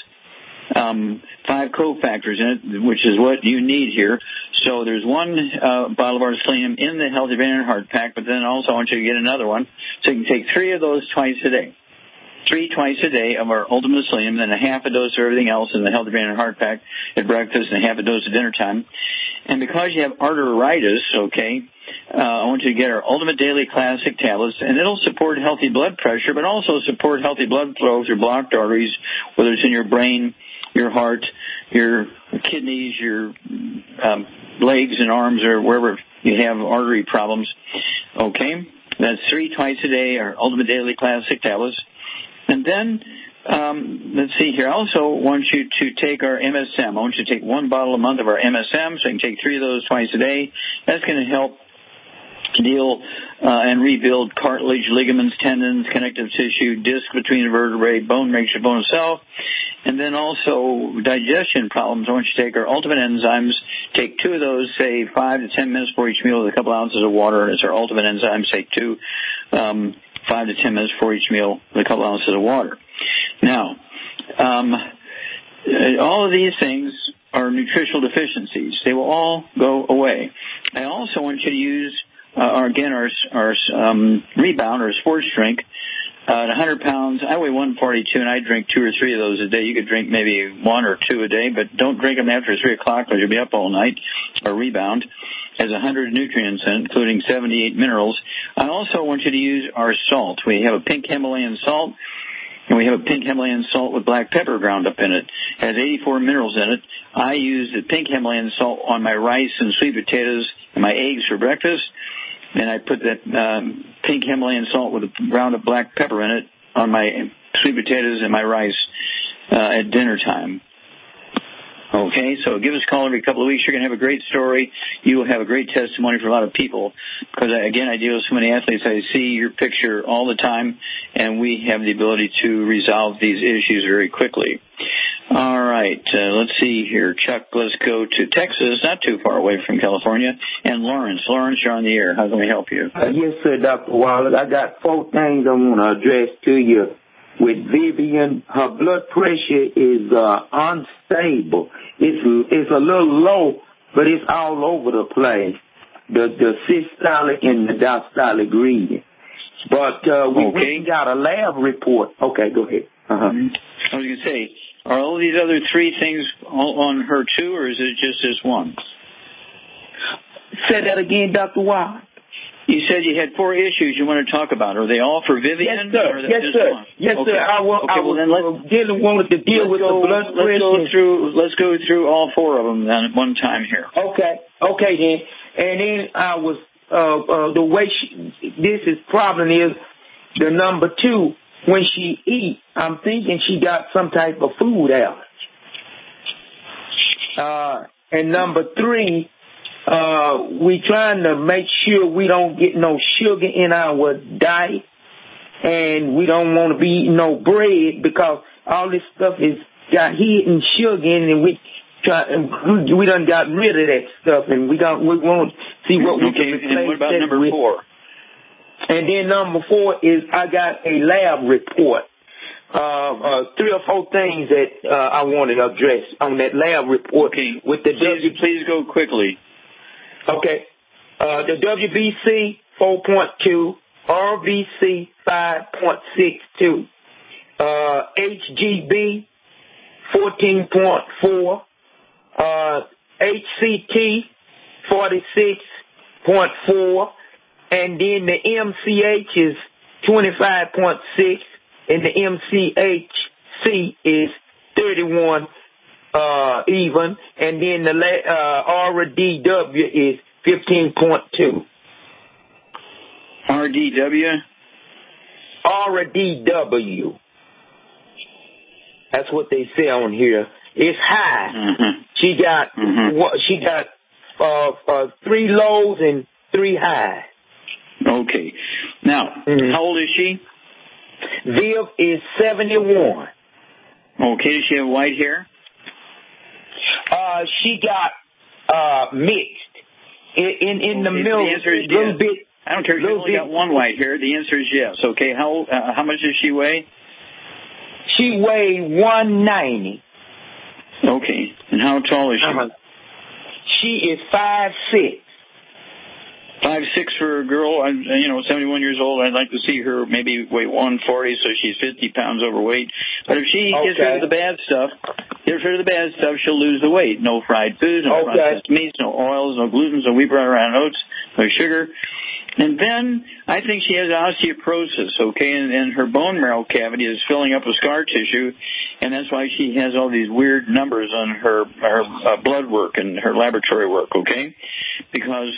[SPEAKER 3] 5 cofactors in it, which is what you need here. So there's one bottle of R-selenium in the healthy brain and heart pack, but then also I want you to get another one. So you can take 3 of those twice a day. 3 twice a day of our Ultimate Selenium, then a half a dose of everything else in the Healthy Brain and Heart Pack at breakfast and a half a dose at dinner time. And because you have arteritis, okay, I want you to get our Ultimate Daily Classic tablets, and it'll support healthy blood pressure, but also support healthy blood flow through blocked arteries, whether it's in your brain, your heart, your kidneys, your legs and arms, or wherever you have artery problems. Okay, that's 3 twice a day, our Ultimate Daily Classic tablets. And then, let's see here. I also want you to take our MSM. I want you to take 1 bottle a month of our MSM, so you can take 3 of those twice a day. That's going to help deal and rebuild cartilage, ligaments, tendons, connective tissue, disc between the vertebrae, bone makes your bone itself. And then also digestion problems. I want you to take our Ultimate Enzymes. Take 2 of those, say 5 to 10 minutes before each meal with a couple ounces of water. It's our Ultimate Enzymes. Take 2. 5 to 10 minutes for each meal with a couple ounces of water. Now, all of these things are nutritional deficiencies. They will all go away. I also want you to use, our Rebound or sports drink. At 100 pounds, I weigh 142, and I drink 2 or 3 of those a day. You could drink maybe 1 or 2 a day, but don't drink them after 3 o'clock because you'll be up all night. Or Rebound has 100 nutrients in it, including 78 minerals. I also want you to use our salt. We have a pink Himalayan salt, and we have a pink Himalayan salt with black pepper ground up in it. It has 84 minerals in it. I use the pink Himalayan salt on my rice and sweet potatoes and my eggs for breakfast. And I put that pink Himalayan salt with a ground up black pepper in it on my sweet potatoes and my rice at dinner time. Okay, so give us a call every couple of weeks. You're going to have a great story. You will have a great testimony for a lot of people. Because, again, I deal with so many athletes. I see your picture all the time, and we have the ability to resolve these issues very quickly. All right, let's see here. Chuck, let's go to Texas, not too far away from California. And Lawrence. Lawrence, you're on the air. How can we help you?
[SPEAKER 2] Yes, sir, Dr. Wallace. I got 4 things I want to address to you. With Vivian, her blood pressure is unstable. It's a little low, but it's all over the place. The systolic and the diastolic reading. But we got a lab report. Okay, go ahead.
[SPEAKER 3] I was going to say, are all these other 3 things on her too, or is it just this one?
[SPEAKER 2] Say that again, Dr. Wallace.
[SPEAKER 3] You said you had 4 issues you want to talk about. Are they all for Vivian?
[SPEAKER 2] Yes, sir. Yes, sir.
[SPEAKER 3] One?
[SPEAKER 2] Yes,
[SPEAKER 3] okay.
[SPEAKER 2] sir. I wanted to deal with the blood pressure.
[SPEAKER 3] Let's go through all 4 of them then at one time here.
[SPEAKER 2] Okay. Okay, then. And then I was, the way this is problem is the number 2, when she eats, I'm thinking she got some type of food allergy. And number 3, we trying to make sure we don't get no sugar in our diet, and we don't want to be eating no bread because all this stuff is got hidden sugar in it, and we done got rid of that stuff, and we want to see what we can replace.
[SPEAKER 3] And what about number 4?
[SPEAKER 2] And then number 4 is I got a lab report. 3 or 4 things that I wanted to address on that lab report.
[SPEAKER 3] Okay.
[SPEAKER 2] With the
[SPEAKER 3] please go quickly.
[SPEAKER 2] Okay. The WBC 4.2, RBC 5.62, HGB 14.4, HCT 46.4, and then the MCH is 25.6, and the MCHC is 31 even, and then the RDW is 15.2.
[SPEAKER 3] RDW?
[SPEAKER 2] RDW. That's what they say on here. It's high.
[SPEAKER 3] Mm-hmm.
[SPEAKER 2] She got 3 lows and 3 highs.
[SPEAKER 3] Okay. Now, how old is she?
[SPEAKER 2] Viv is 71.
[SPEAKER 3] Okay. Does she have white hair?
[SPEAKER 2] She got mixed. In the middle,
[SPEAKER 3] the answer is yes. Bit. I don't care if she's only got one white hair. The answer is yes. Okay. How much does she weigh?
[SPEAKER 2] She weighs 190.
[SPEAKER 3] Okay. And how tall is she?
[SPEAKER 2] She is 5'6".
[SPEAKER 3] 5'6" for a girl. 71 years old. I'd like to see her maybe weigh 140, so she's 50 pounds overweight. But if she gets rid of the bad stuff, she'll lose the weight. No fried foods, no processed meats, no oils, no gluten, no wheat, brown oats, no sugar. And then I think she has osteoporosis, okay, and her bone marrow cavity is filling up with scar tissue, and that's why she has all these weird numbers on her blood work and her laboratory work, okay, because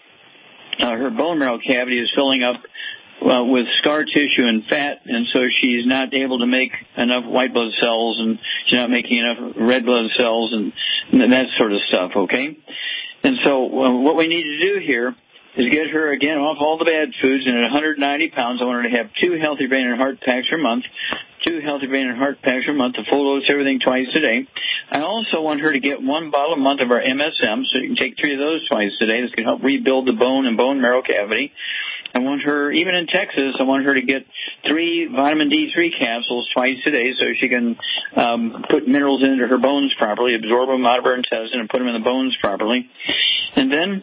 [SPEAKER 3] her bone marrow cavity is filling up with scar tissue and fat, and so she's not able to make enough white blood cells, and she's not making enough red blood cells, and that sort of stuff, okay? And so what we need to do here is get her, again, off all the bad foods, and at 190 pounds, I want her to have 2 healthy brain and heart packs per month, 2 healthy brain and heart packs per month, a full dose everything twice a day. I also want her to get 1 bottle a month of our MSM, so you can take 3 of those twice a day. This can help rebuild the bone and bone marrow cavity. I want her, even in Texas, I want her to get 3 vitamin D3 capsules twice a day so she can put minerals into her bones properly, absorb them out of her intestine, and put them in the bones properly. And then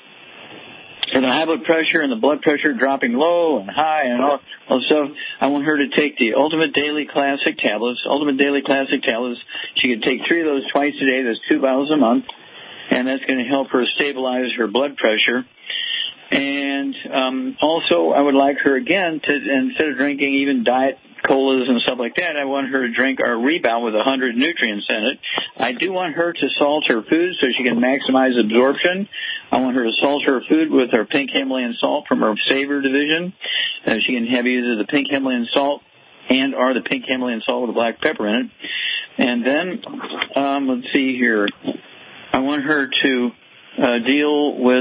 [SPEAKER 3] for the high blood pressure and the blood pressure dropping low and high and all stuff, I want her to take the Ultimate Daily Classic tablets. Ultimate Daily Classic tablets, she can take 3 of those twice a day. That's 2 bottles a month, and that's going to help her stabilize her blood pressure. And also, I would like her, again, to, instead of drinking even diet colas and stuff like that, I want her to drink our Rebound with 100 nutrients in it. I do want her to salt her food so she can maximize absorption. I want her to salt her food with our pink Himalayan salt from our Savor division. She can have either the pink Himalayan salt or the pink Himalayan salt with the black pepper in it. And then, let's see here. I want her to deal with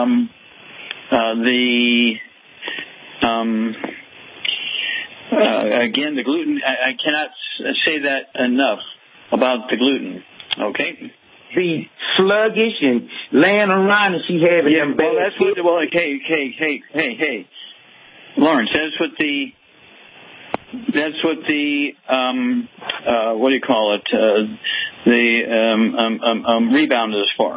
[SPEAKER 3] again, the gluten. I cannot say that enough about the gluten. Okay.
[SPEAKER 2] Be sluggish and laying around, and she having them bad.
[SPEAKER 3] Well, that's what. Well, hey, Lawrence. That's what the what do you call it? Rebound is for.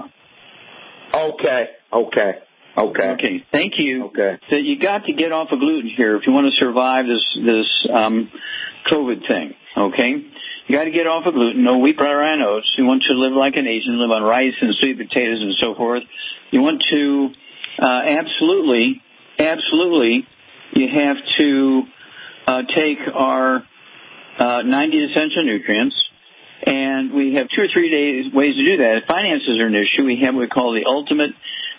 [SPEAKER 2] Okay.
[SPEAKER 3] Thank you.
[SPEAKER 2] Okay.
[SPEAKER 3] So you got to get off of gluten here if you want to survive this COVID thing. Okay. You got to get off of gluten. No wheat, brown oats. You want to live like an Asian, live on rice and sweet potatoes and so forth. You want to absolutely. You have to take our 90 essential nutrients. And we have 2 or 3 ways to do that. If finances are an issue, we have what we call the ultimate.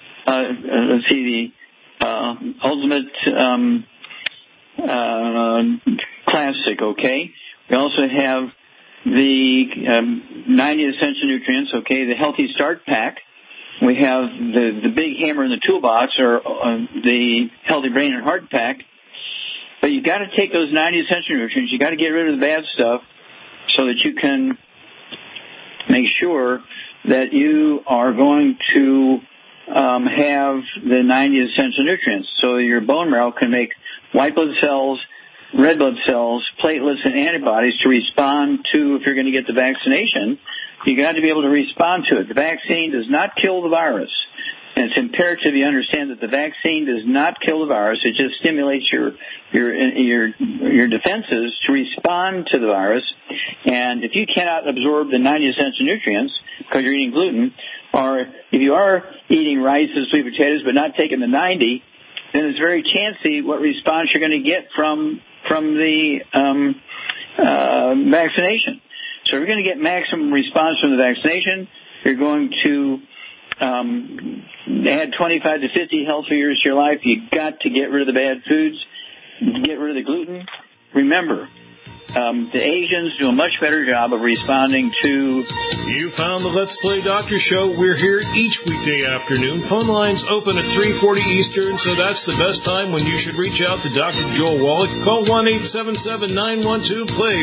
[SPEAKER 3] Ultimate Classic, okay? We also have the 90 essential nutrients, okay? The Healthy Start Pack. We have the big hammer in the toolbox, or the Healthy Brain and Heart Pack. But you got to take those 90 essential nutrients. You got to get rid of the bad stuff so that you can make sure that you are going to have the 90 essential nutrients, so your bone marrow can make white blood cells, red blood cells, platelets, and antibodies to respond to, if you're going to get the vaccination, you got to be able to respond to it. The vaccine does not kill the virus. And it's imperative you understand that the vaccine does not kill the virus. It just stimulates your defenses to respond to the virus. And if you cannot absorb the 90 essential nutrients because you're eating gluten, or if you are eating rice and sweet potatoes but not taking the 90, then it's very chancy what response you're going to get from the vaccination. So if you're going to get maximum response from the vaccination, you're going to add 25 to 50 healthy years to your life. You've got to get rid of the bad foods, get rid of the gluten. Remember, the Asians do a much better job of responding to...
[SPEAKER 4] You found the Let's Play Doctor Show. We're here each weekday afternoon. Phone lines open at 3:40 Eastern, so that's the best time when you should reach out to Dr. Joel Wallach. Call 1-877-912-PLAY,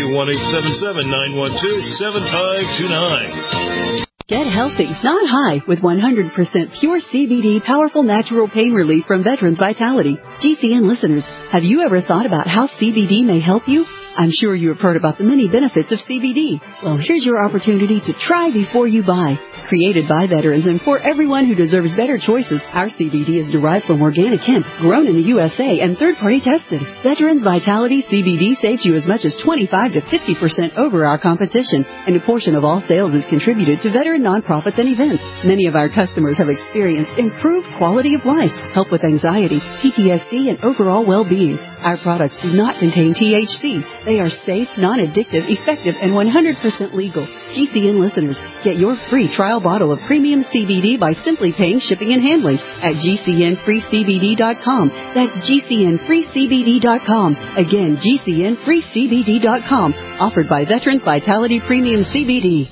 [SPEAKER 4] 1-877-912-7529.
[SPEAKER 7] Get healthy, not high, with 100% pure CBD powerful natural pain relief from Veterans Vitality. GCN listeners, have you ever thought about how CBD may help you? I'm sure you have heard about the many benefits of CBD. Well, here's your opportunity to try before you buy. Created by veterans and for everyone who deserves better choices, our CBD is derived from organic hemp, grown in the USA, and third-party tested. Veterans Vitality CBD saves you as much as 25 to 50% over our competition, and a portion of all sales is contributed to veteran nonprofits and events. Many of our customers have experienced improved quality of life, help with anxiety, PTSD, and overall well-being. Our products do not contain THC. They are safe, non-addictive, effective, and 100% legal. GCN listeners, get your free trial bottle of premium CBD by simply paying shipping and handling at GCNFreeCBD.com. That's GCNFreeCBD.com. Again, GCNFreeCBD.com. Offered by Veterans Vitality Premium CBD.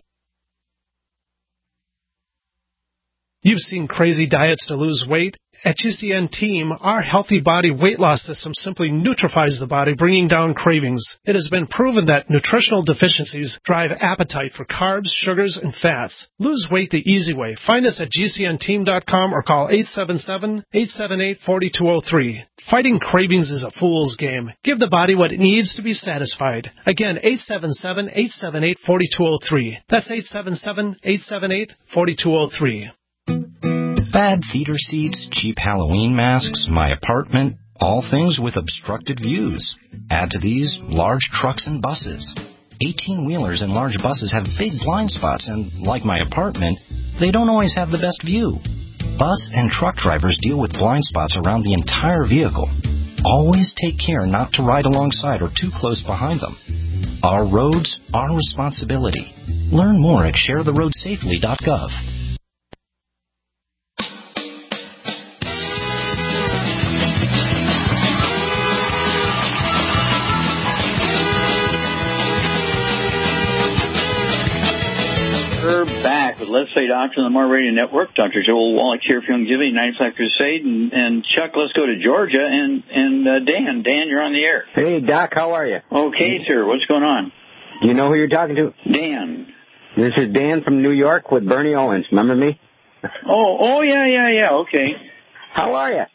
[SPEAKER 5] You've seen crazy diets to lose weight. At GCN Team, our Healthy Body Weight Loss System simply neutralizes the body, bringing down cravings. It has been proven that nutritional deficiencies drive appetite for carbs, sugars, and fats. Lose weight the easy way. Find us at GCNteam.com or call 877-878-4203. Fighting cravings is a fool's game. Give the body what it needs to be satisfied. Again, 877-878-4203. That's 877-878-4203.
[SPEAKER 22] Bad theater seats, cheap Halloween masks, my apartment, all things with obstructed views. Add to these large trucks and buses. 18-wheelers and large buses have big blind spots, and like my apartment, they don't always have the best view. Bus and truck drivers deal with blind spots around the entire vehicle. Always take care not to ride alongside or too close behind them. Our roads, our responsibility. Learn more at sharetheroadsafely.gov.
[SPEAKER 3] We're back with Let's Say Doctor on the More Radio Network. Dr. Joel Wallach here for Youngevity, 95 Crusade. And Chuck, let's go to Georgia. And Dan. Dan, you're on the air.
[SPEAKER 23] Hey, Doc, how are you?
[SPEAKER 3] Okay, sir. What's going on?
[SPEAKER 23] Do you know who you're talking to?
[SPEAKER 3] Dan.
[SPEAKER 23] This is Dan from New York with Bernie Owens. Remember me?
[SPEAKER 3] Oh, yeah. Okay.
[SPEAKER 23] How are you?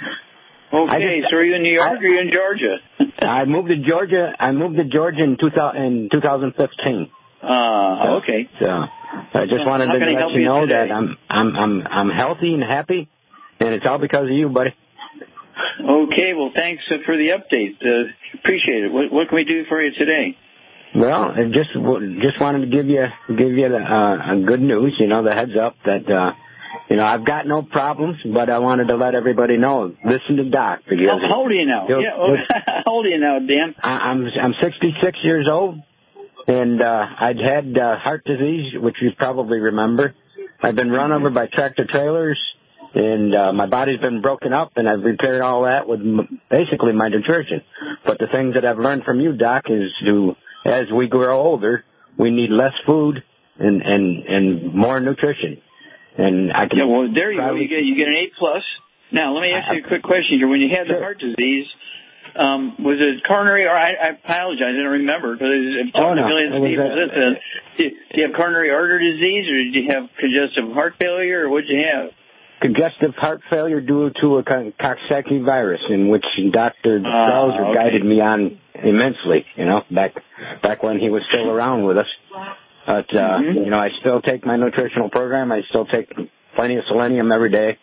[SPEAKER 3] Okay, so are you in New York or are you in Georgia?
[SPEAKER 23] I moved to Georgia. in 2015.
[SPEAKER 3] Okay.
[SPEAKER 23] So I just wanted to let you know that I'm healthy and happy, and it's all because of you, buddy.
[SPEAKER 3] Okay. Well, thanks for the update. Appreciate it. What can we do for you today?
[SPEAKER 23] Well, I just wanted to give you the good news. The heads up that I've got no problems, but I wanted to let everybody know. Listen to Doc.
[SPEAKER 3] How old are you now? How old are you now, Dan?
[SPEAKER 23] I'm 66 years old. And I'd had heart disease, which you probably remember. I've been run over by tractor trailers, and my body's been broken up, and I've repaired all that with basically my nutrition. But the things that I've learned from you, Doc, is as we grow older, we need less food and more nutrition. And I can.
[SPEAKER 3] Yeah, well, there you go. You get an 8+. Now, let me ask you a quick question here. When you had the heart disease, was it coronary, or I apologize, I don't remember, because I've talked to millions of people. Do you have coronary artery disease, or did you have congestive heart failure, or what did you have?
[SPEAKER 23] Congestive heart failure due to a Coxsackie virus, in which Dr. Strauser guided me on immensely, back when he was still around with us. But, I still take my nutritional program. I still take plenty of selenium every day.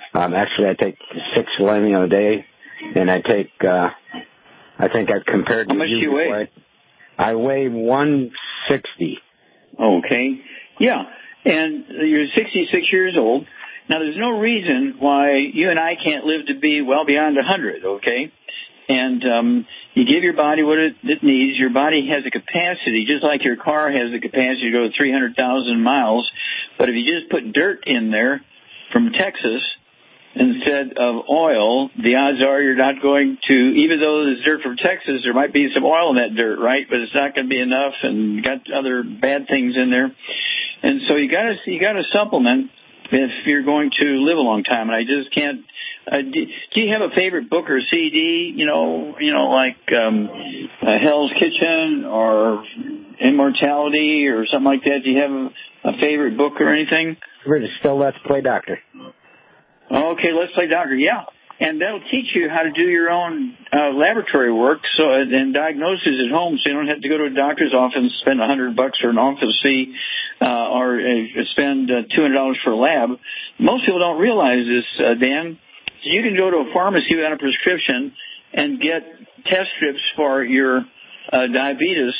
[SPEAKER 23] Actually, I take 6 selenium a day, and I take, I think I've compared to you.
[SPEAKER 3] How much do you weigh?
[SPEAKER 23] I weigh 160.
[SPEAKER 3] Okay. Yeah. And you're 66 years old. Now, there's no reason why you and I can't live to be well beyond 100, okay? And you give your body what it needs. Your body has a capacity, just like your car has the capacity to go 300,000 miles. But if you just put dirt in there from Texas instead of oil, the odds are you're not going to, even though there's dirt from Texas, there might be some oil in that dirt, right? But it's not going to be enough, and you got other bad things in there. And so you got to supplement if you're going to live a long time. And I just can't. Do you have a favorite book or CD? You know, like Hell's Kitchen or Immortality or something like that. Do you have a favorite book or anything?
[SPEAKER 23] We're still Let's Play Doctor.
[SPEAKER 3] Okay, Let's Play Doctor. Yeah, and that'll teach you how to do your own laboratory work, and diagnosis at home, so you don't have to go to a doctor's office and spend $100 for an office fee, or spend $200 for a lab. Most people don't realize this, Dan. You can go to a pharmacy without a prescription and get test strips for your diabetes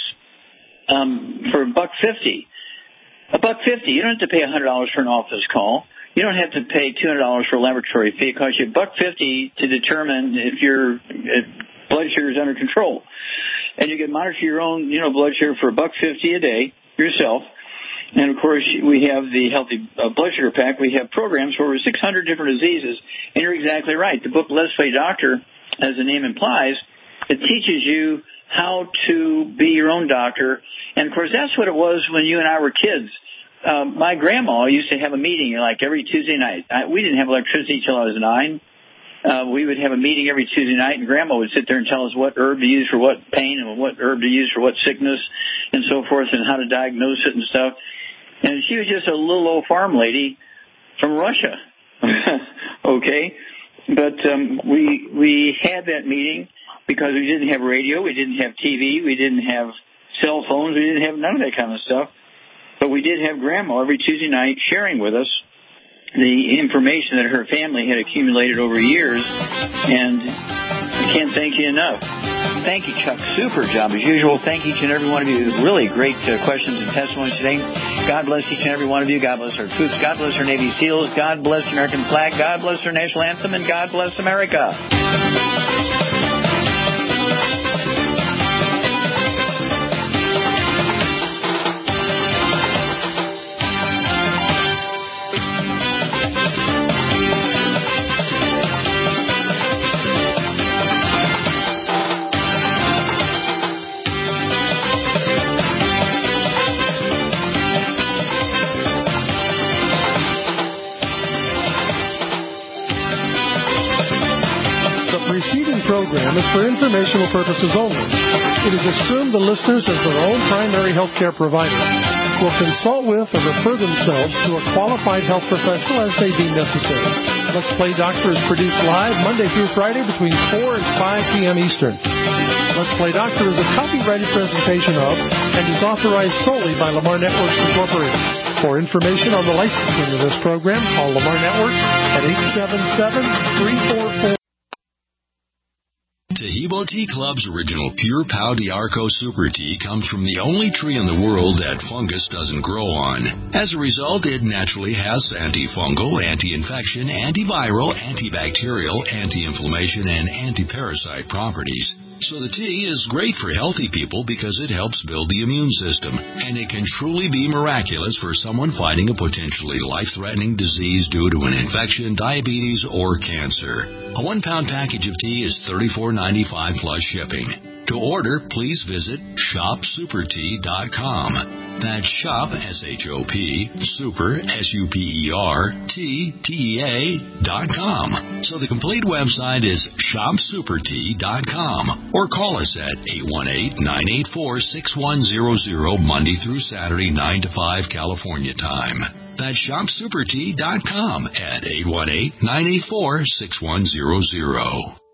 [SPEAKER 3] for $1.50. $1.50. You don't have to pay $100 for an office call. You don't have to pay $200 for a laboratory fee. It costs you $1.50 to determine if your blood sugar is under control. And you can monitor your own, blood sugar for $1.50 a day yourself. And, of course, we have the Healthy Blood Sugar Pack. We have programs for over 600 different diseases. And you're exactly right. The book Let's Play Doctor, as the name implies, it teaches you how to be your own doctor. And, of course, that's what it was when you and I were kids. My grandma used to have a meeting like every Tuesday night. We didn't have electricity until I was 9. We would have a meeting every Tuesday night, and Grandma would sit there and tell us what herb to use for what pain and what herb to use for what sickness and so forth, and how to diagnose it and stuff. And she was just a little old farm lady from Russia. Okay? But we had that meeting because we didn't have radio, we didn't have TV, we didn't have cell phones, we didn't have none of that kind of stuff. But we did have Grandma every Tuesday night sharing with us the information that her family had accumulated over years, and I can't thank you enough. Thank you, Chuck. Super job as usual. Thank each and every one of you. Really great questions and testimonies today. God bless each and every one of you. God bless our troops. God bless our Navy SEALs. God bless the American flag. God bless our national anthem. And God bless America.
[SPEAKER 6] Program is for informational purposes only. It is assumed the listeners, as their own primary health care provider, will consult with or refer themselves to a qualified health professional as they deem necessary. Let's Play Doctor is produced live Monday through Friday between 4 and 5 p.m. Eastern. Let's Play Doctor is a copyrighted presentation of and is authorized solely by Lamar Networks Incorporated. For information on the licensing of this program, call Lamar Networks at 877-344.
[SPEAKER 8] Taheebo Tea Club's original Pure Pau d'Arco Super Tea comes from the only tree in the world that fungus doesn't grow on. As a result, it naturally has antifungal, anti-infection, antiviral, antibacterial, anti-inflammation, and anti-parasite properties. So the tea is great for healthy people because it helps build the immune system, and it can truly be miraculous for someone fighting a potentially life-threatening disease due to an infection, diabetes, or cancer. A 1-pound package of tea is $34.95 plus shipping. To order, please visit shopsupertea.com. That's shop, S-H-O-P, super, SUPERTEA.com. So the complete website is shopsupertea.com, or call us at 818-984-6100 Monday through Saturday, 9 to 5 California time. That's shopsupertea.com at 818-984-6100.